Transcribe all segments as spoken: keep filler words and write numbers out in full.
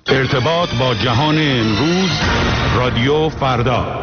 ارتباط با جهان امروز، رادیو فردا.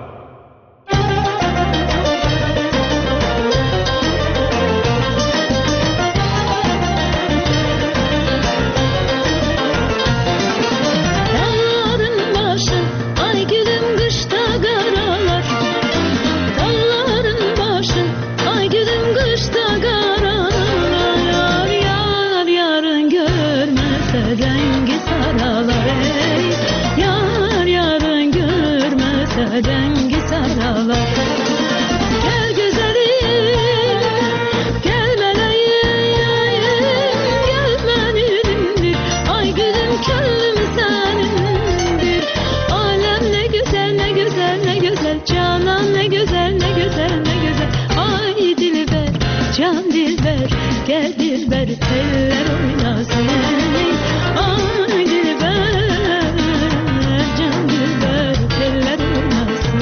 Rengi saralar, gel güzelim, gel meleğim, gel benimdir, ay gülüm könlüm senindir. Alem ne güzel, ne güzel, ne güzel, canan ne güzel, ne güzel, ne güzel. Ay dilber, can dilber, gel dilber, eller oynasın. Ay dilber, can dilber, eller oynasın.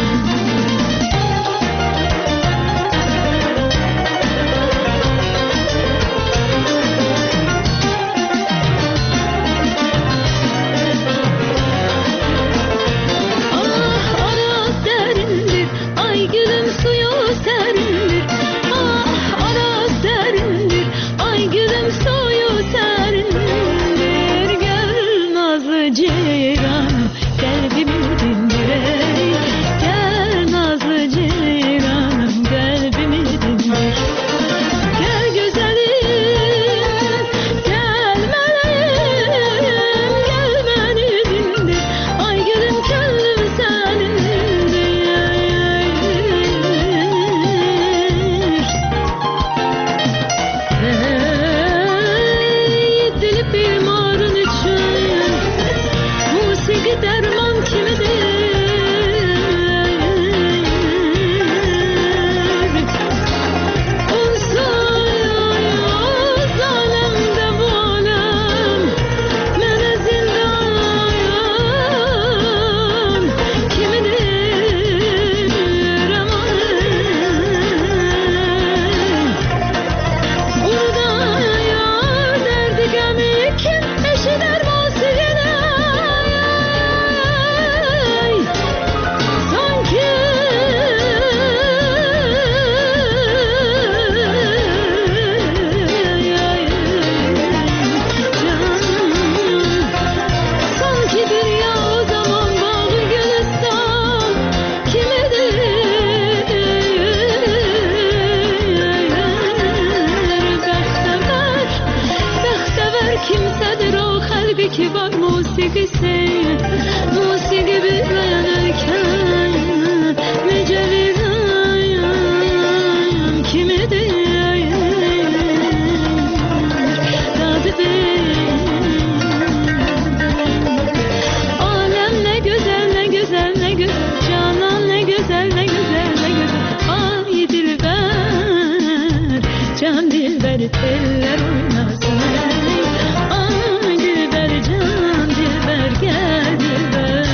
Ah araz derindir, ay gülüm suyu serindir. Ah araz derindir, ay gülüm suyu serindir. Gel nazlı ceyranım, kalbimi dindir ey. Gel nazlı ceyranım, kalbimi dindir. Gel güzelim, gel meleğim, gel beni dindir. Ay gülüm könlüm senindir. Ey dilip bir marun için, musiki derman kimidir? Unsuz alemde bu alem, mene zindan kimidir aman? Burada yar derdi gemi kim eşider musigine? Sanki sanki bir ya o zaman bağlı gülistan kimidir? Beksever, beksever kimsedir o kalbi ki var musikisi. Musiki bilirken nece virayım kimidir? Dadı alem ne güzel, ne güzel, ne güzel, canan ne güzel, ne güzel, ne güzel. Ay dilber, can dilber, eller oynasın. Ay dilber, can dilber, gel dilber.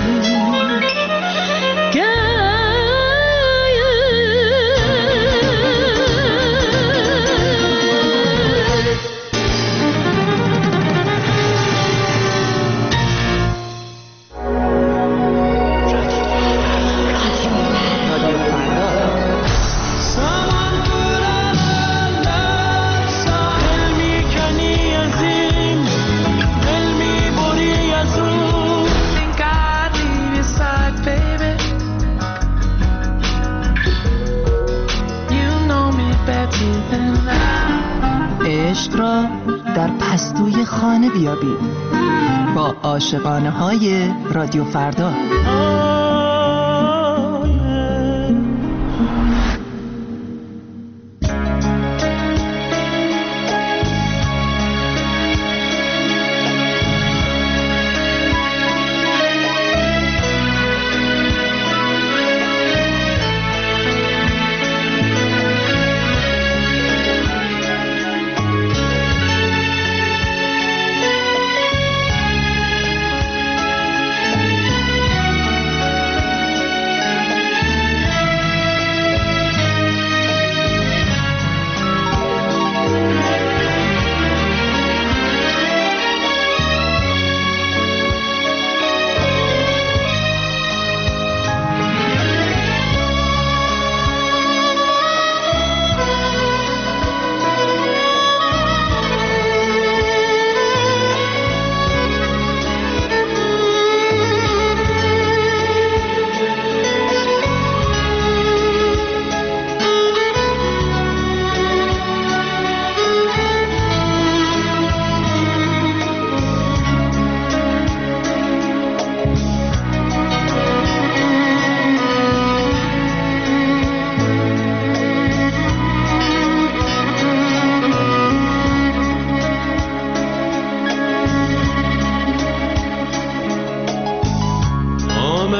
عشق را در پستوی خانه بیابید با عاشقانه های رادیو فردا.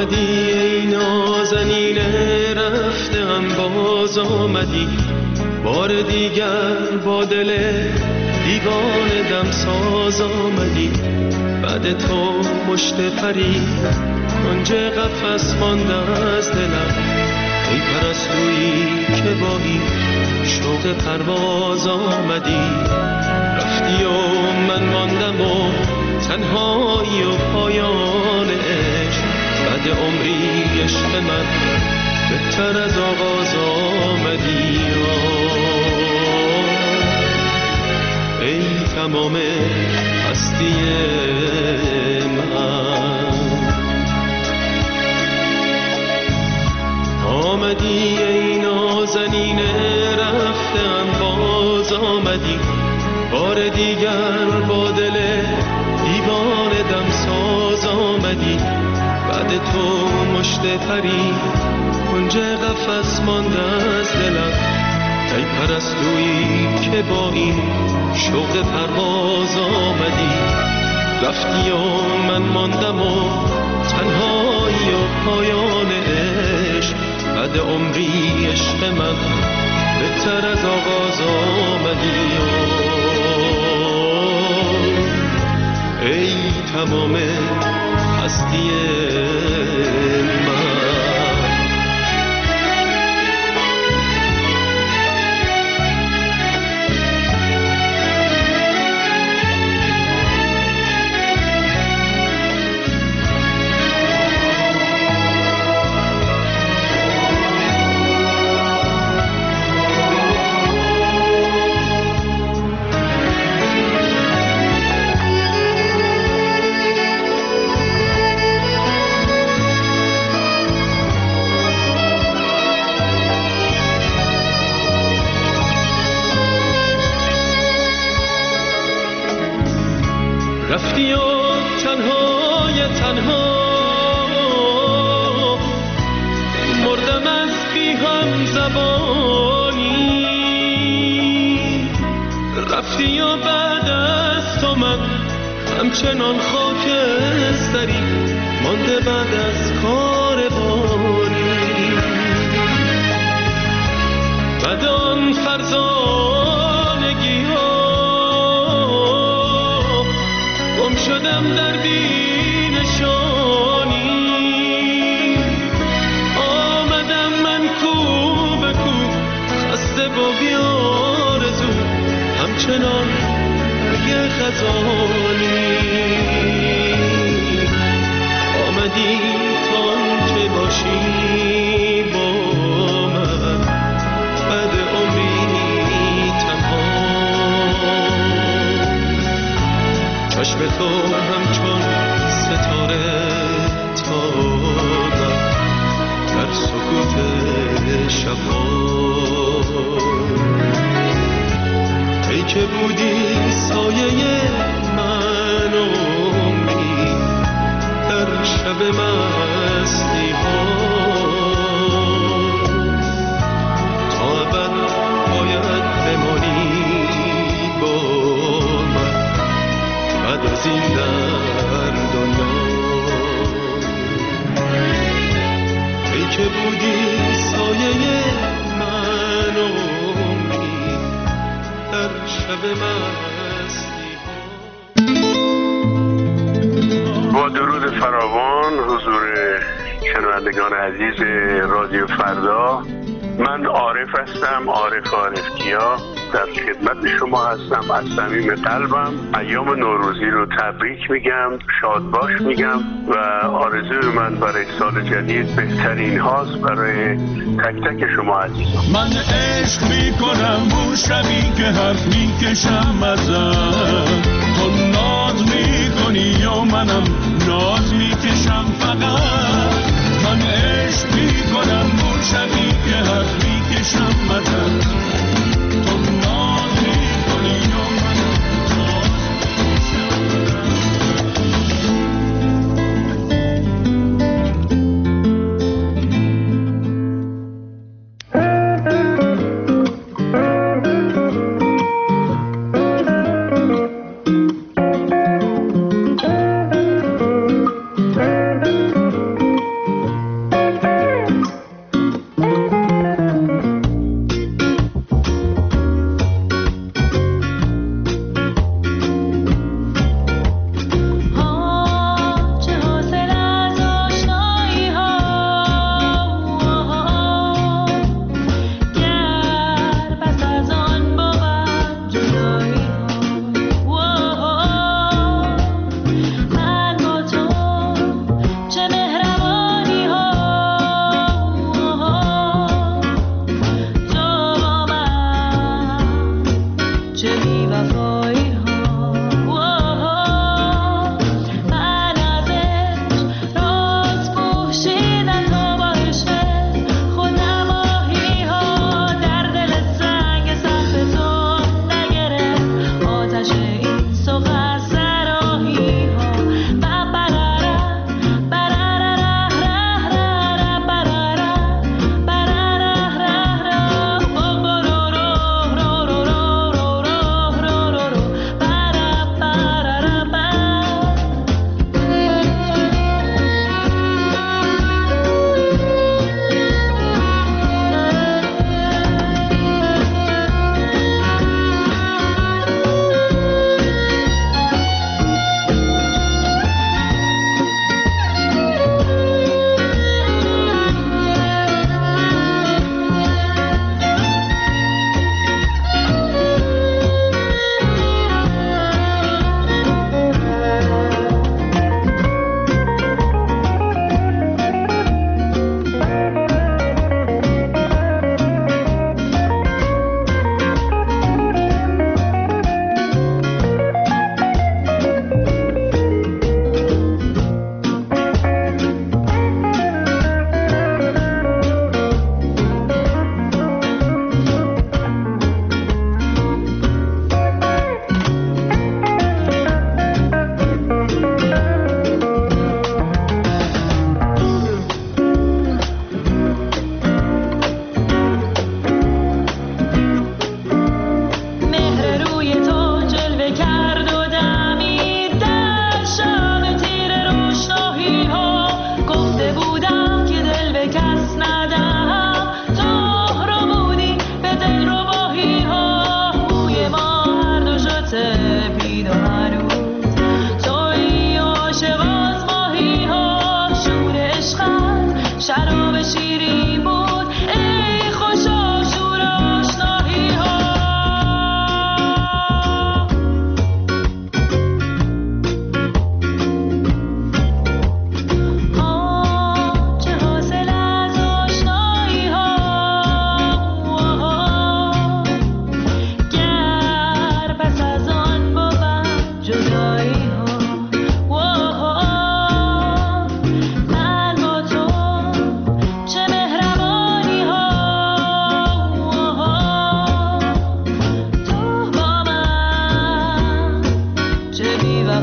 آمدی ای نازنینه رفتم باز آمدی، بار دیگر با دل دیوانه دم ساز آمدی. بعد تو مشت پری کنج قفس مانده از دلم، ای پرستویی که با این شوق پرواز آمدی. رفتی و من ماندم و تنهایی و پایان عشق، بعد عمری عشق من بهتر از آغاز آمدی. ای تمام هستی من، آمدی ای نازنینه رفتم باز آمدی، بار دیگر با دل دیوانه دم ساز آمدی. بعد تو مشت پری کنج قفس مانده از دلم، ای پرستویی که با این شوق پرواز آمدی. رفتی و من ماندم و تنهایی و پایان عشق، بعد عمری عشق من بهتر از آغاز آمدی. ای تمام هستی من. رفتی و تنهای تنها مردم از بی هم زبانی. رفتی و بعد از تو من همچنان خاکستری مانده بعد از کاروانی. بعد آن فرزانگی ها گم شدم در بینشانی. آمدم من کو به کو خسته و بیارزو، همچنان یه خزانی. آمدی تان که باشی با من، بعد عمری تنها. چشم تو همچون ستاره تابم در سکوت شبها. ای که بودی سایه من عمری در شب مستی ها. تا ابد باید بمانی با من بعد از این در دنیا. ای که بودی سایه من عمری در شب مستی ها. با درود فراوان حضور شنوندگان عزیز رادیو فردا، من عارف هستم، عارف عارفکیا، در خدمت شما هستم. از صمیم قلبم ایام نوروزی رو تبریک میگم، شاد باش میگم و آرزوی من برای سال جدید بهترین هاست برای تک تک شما عزیزان. من عشق میکنم اون شبی که حرف میکشم ازت، تو ناز میکنی یا منم ناز میکشم فقط. من عشق میکنم اون شبی که حرف میکشم ازت، تو ناز میکنی یا منم ناز میکشم.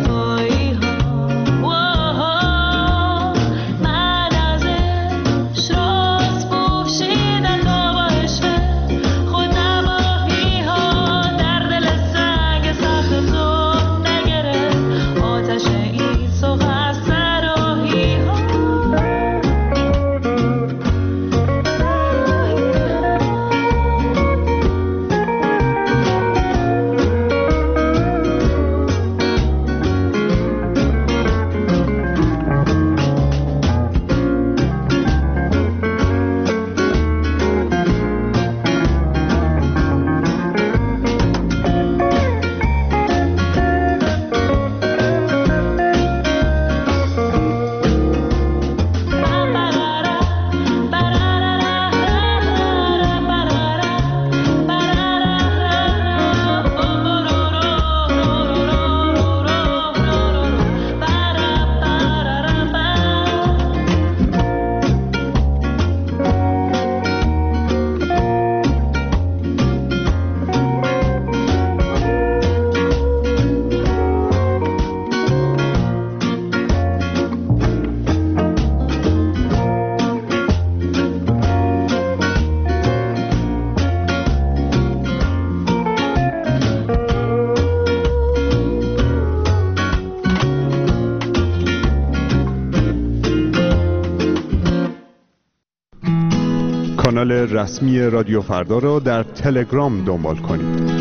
کانال رسمی رادیو فردا را در تلگرام دنبال کنید.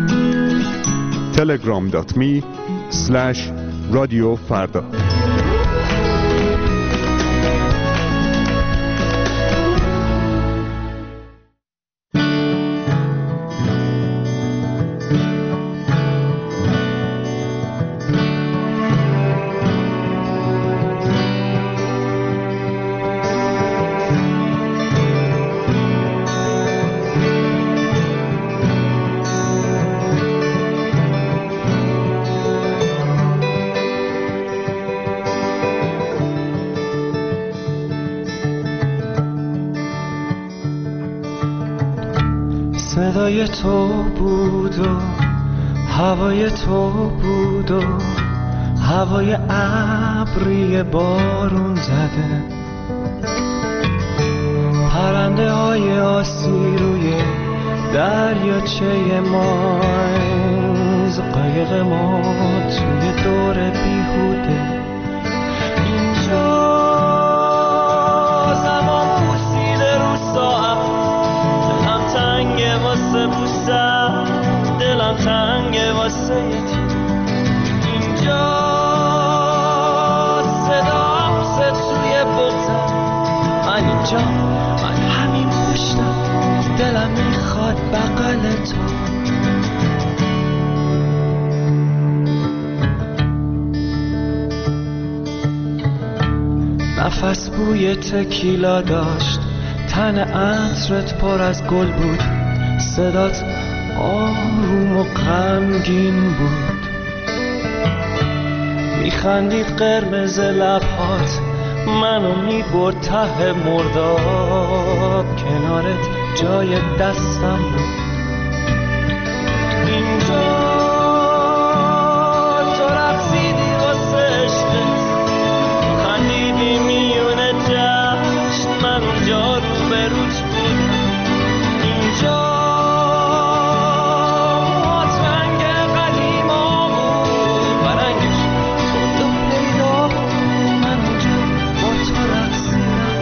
تلگرام دات می اسلش رادیو فردا. صدای تو بود و هوای تو بود و هوای ابری بارون زده، پرنده های آسی روی دریاچه ماینز، قایق ما توی دور بیهوده. اینجا زمان پوسیده رو ساعت، دلم تنگه واسه بوسم، دلم تنگه واسه یتی. اینجا صدا پسه توی بغزم، من اینجا، من همین پشتم، دلم میخواد بغل تو. نفس بوی تکیلا داشت، تن عطرت پر از گل بود، صدات آروم و غمگین بود. میخندید قرمز لبهات، منو میبرد ته مرداب، کنارت جای دستم بود. اینجا تو رقصیدی واسه عشقت، خندیدی میونه جشن، من اونجا رو به روت بودم. اینجا موهات رنگ قدیما بود و رنگش تو تو پیدا بود، من اونجا با تو رقصیدم.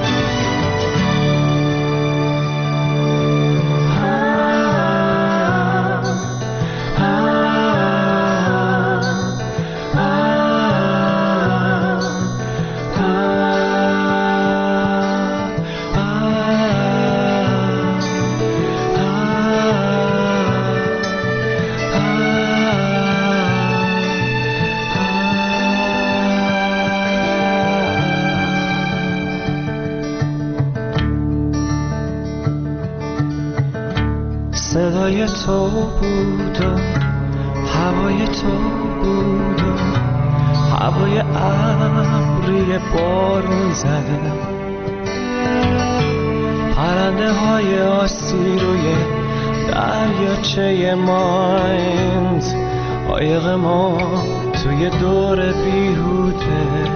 صدای تو بود و هوای تو بود و هوای ابری بارون زده، پرنده های آسی روی دریاچه ماینز، قایق ما توی دور بیهوده.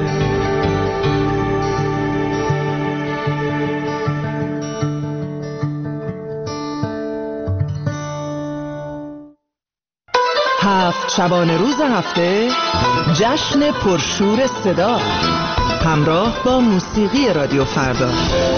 هفت شبانه روز هفته جشن پرشور صدا همراه با موسیقی رادیو فردا.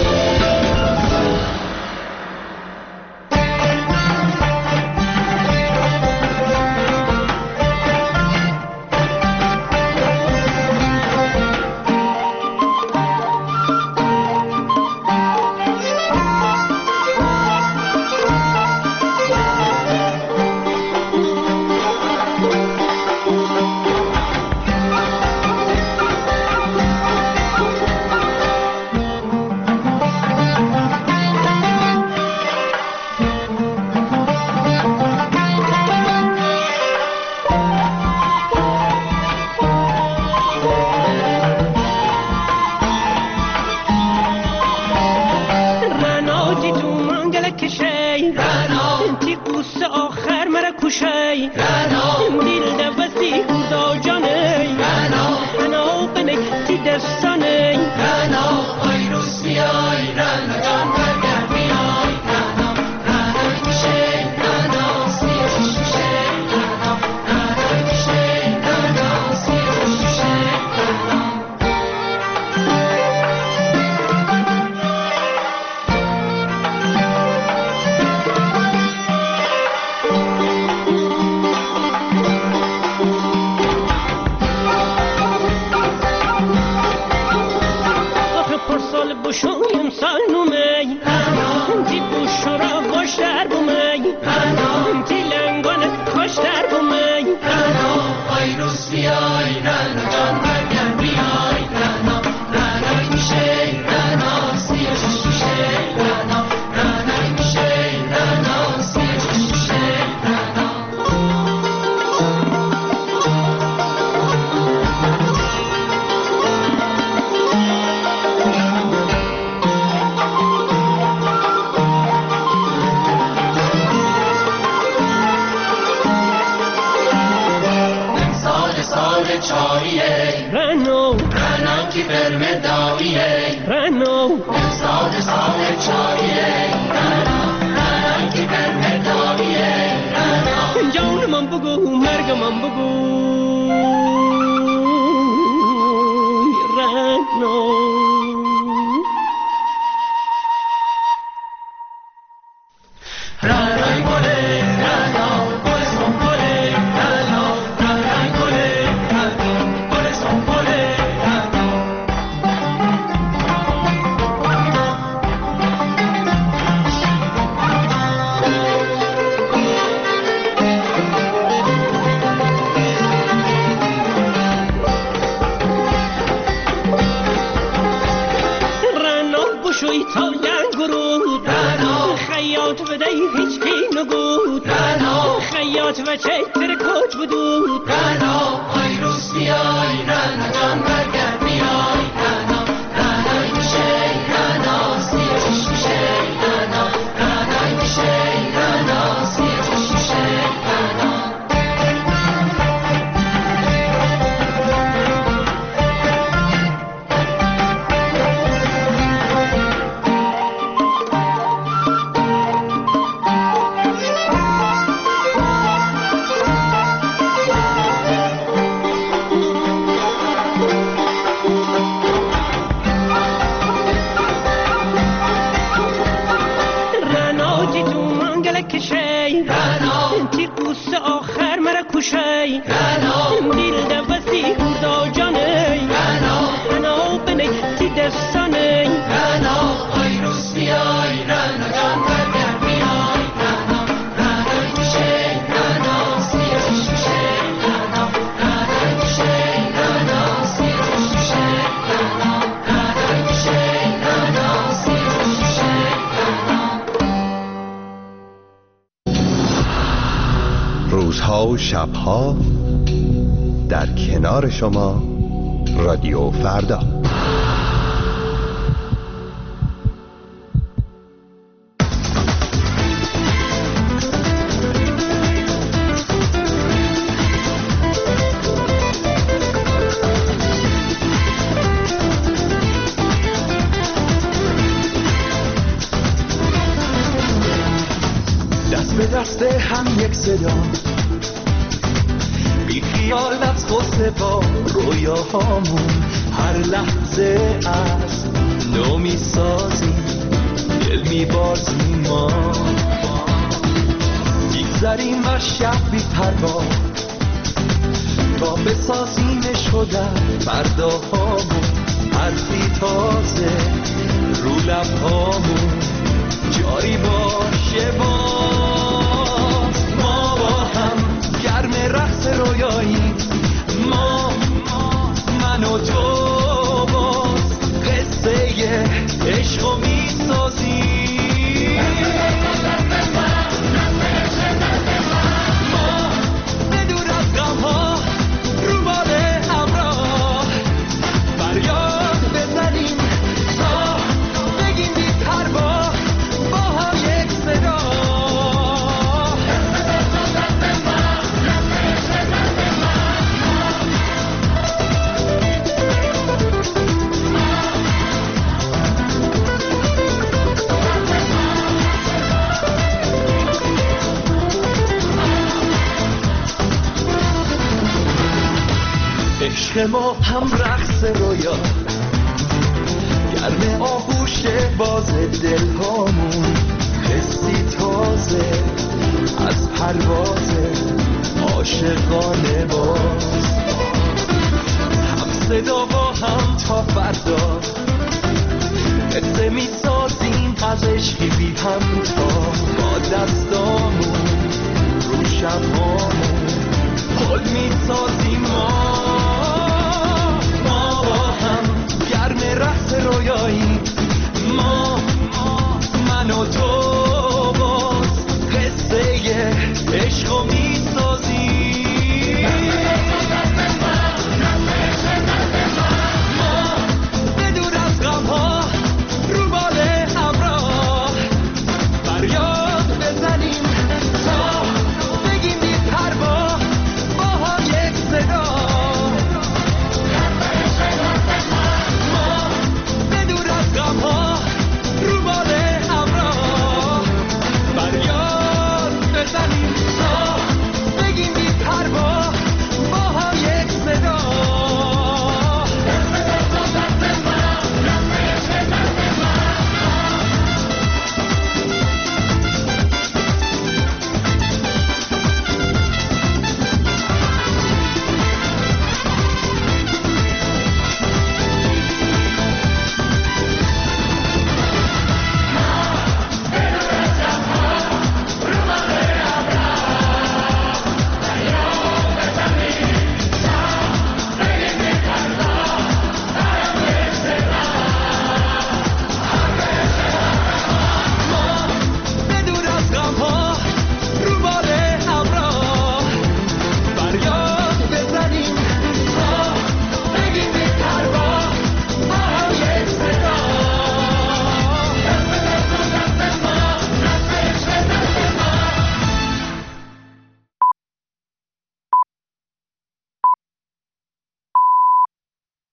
روزها و شبها در کنار شما رادیو فردا. یک صدا، بی خیال از غصه با رویاهامون هر لحظه از نو میسازیم، دل میبازیم ما، میگذریم بر شب بی پروا تا بسازیمش شدن فرداهامون، حرفی تازه رو لبهامون جاری باشه باز. ما با هم گرم رقص رویاییم، ما من و تو باز قصه عشقو میسازیم. ما بدور از غمها رو بال همراه فریاد بزنیم تا بگیم بی پروا با هم یک صدا. عشق ما هم رقص رویا، گرم آغوش باز دل هامون، حسی تازه از پرواز عاشقانه باز. هم صدا با هم تا فردا قصه می سازیم از عشقی بی هم تا با دستامون رو شبهامون حال می سازیم ما.